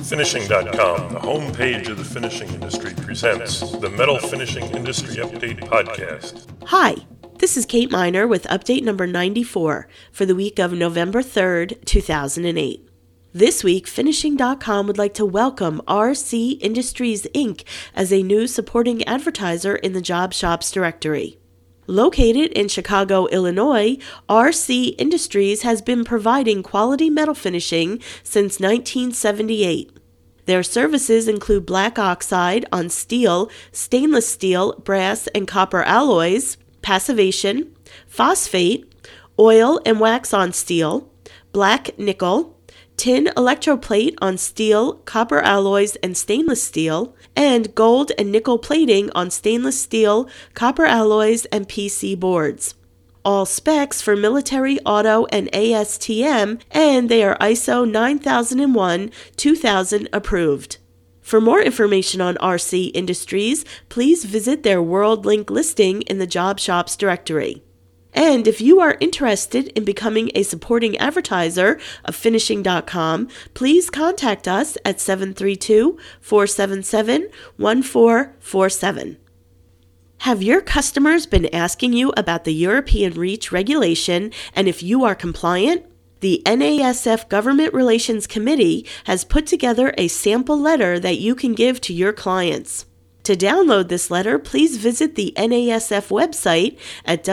Finishing.com, the homepage of the finishing industry, presents the Metal Finishing Industry Update Podcast. Hi, this is Kate Miner with update number 94 for the week of November 3rd, 2008. This week, Finishing.com would like to welcome RC Industries, Inc. as a new supporting advertiser in the Job Shops directory. Located in Chicago, Illinois, RC Industries has been providing quality metal finishing since 1978. Their services include black oxide on steel, stainless steel, brass, and copper alloys, passivation, phosphate, oil and wax on steel, black nickel, tin electroplate on steel, copper alloys, and stainless steel, and gold and nickel plating on stainless steel, copper alloys, and PC boards. All specs for military, auto, and ASTM, and they are ISO 9001-2000 approved. For more information on RC Industries, please visit their World Link listing in the Job Shops directory. And if you are interested in becoming a supporting advertiser of Finishing.com, please contact us at 732-477-1447. Have your customers been asking you about the European REACH regulation and if you are compliant? The NASF Government Relations Committee has put together a sample letter that you can give to your clients. To download this letter, please visit the NASF website at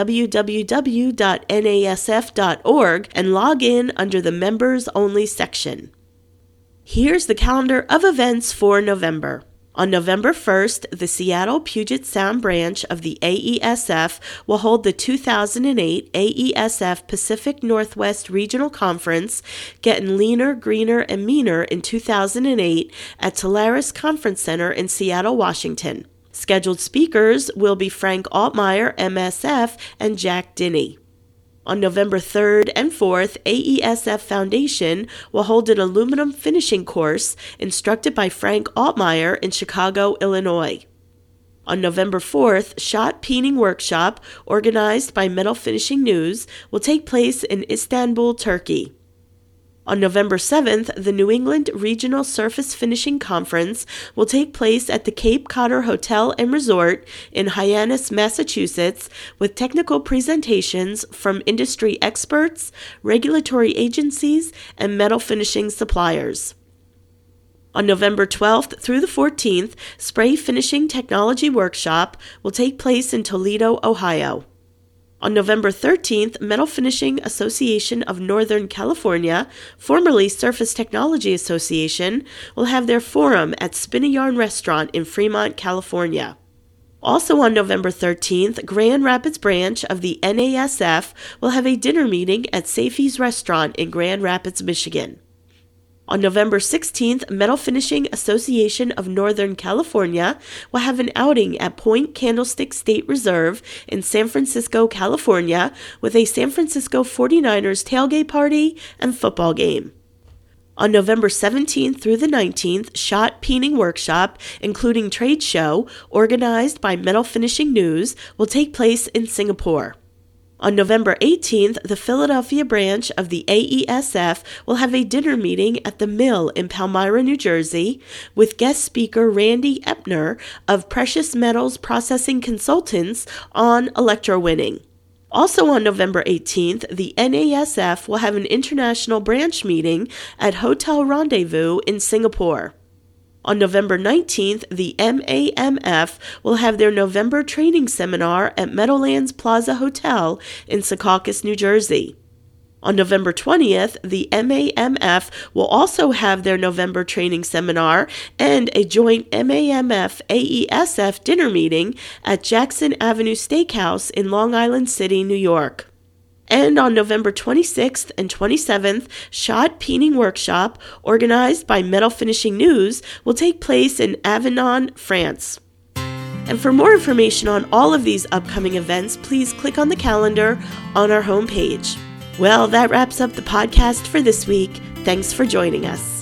www.nasf.org and log in under the Members Only section. Here's the calendar of events for November. On November 1st, the Seattle Puget Sound branch of the AESF will hold the 2008 AESF Pacific Northwest Regional Conference, Getting Leaner, Greener, and Meaner in 2008 at Telarus Conference Center in Seattle, Washington. Scheduled speakers will be Frank Altmeyer, MSF, and Jack Dinney. On November 3rd and 4th, AESF Foundation will hold an aluminum finishing course instructed by Frank Altmeyer in Chicago, Illinois. On November 4th, Shot Peening Workshop, organized by Metal Finishing News, will take place in Istanbul, Turkey. On November 7th, the New England Regional Surface Finishing Conference will take place at the Cape Codder Hotel and Resort in Hyannis, Massachusetts, with technical presentations from industry experts, regulatory agencies, and metal finishing suppliers. On November 12th through the 14th, Spray Finishing Technology Workshop will take place in Toledo, Ohio. On November 13th, Metal Finishing Association of Northern California, formerly Surface Technology Association, will have their forum at Spin a Yarn Restaurant in Fremont, California. Also on November 13th, Grand Rapids branch of the NASF will have a dinner meeting at Safey's Restaurant in Grand Rapids, Michigan. On November 16th, Metal Finishing Association of Northern California will have an outing at Point Candlestick State Reserve in San Francisco, California, with a San Francisco 49ers tailgate party and football game. On November 17th through the 19th, Shot Peening Workshop, including trade show, organized by Metal Finishing News, will take place in Singapore. On November 18th, the Philadelphia branch of the AESF will have a dinner meeting at the Mill in Palmyra, New Jersey, with guest speaker Randy Epner of Precious Metals Processing Consultants on electrowinning. Also on November 18th, the NASF will have an international branch meeting at Hotel Rendezvous in Singapore. On November 19th, the MAMF will have their November training seminar at Meadowlands Plaza Hotel in Secaucus, New Jersey. On November 20th, the MAMF will also have their November training seminar and a joint MAMF-AESF dinner meeting at Jackson Avenue Steakhouse in Long Island City, New York. And on November 26th and 27th, Shot Peening Workshop, organized by Metal Finishing News, will take place in Avignon, France. And for more information on all of these upcoming events, please click on the calendar on our homepage. Well, that wraps up the podcast for this week. Thanks for joining us.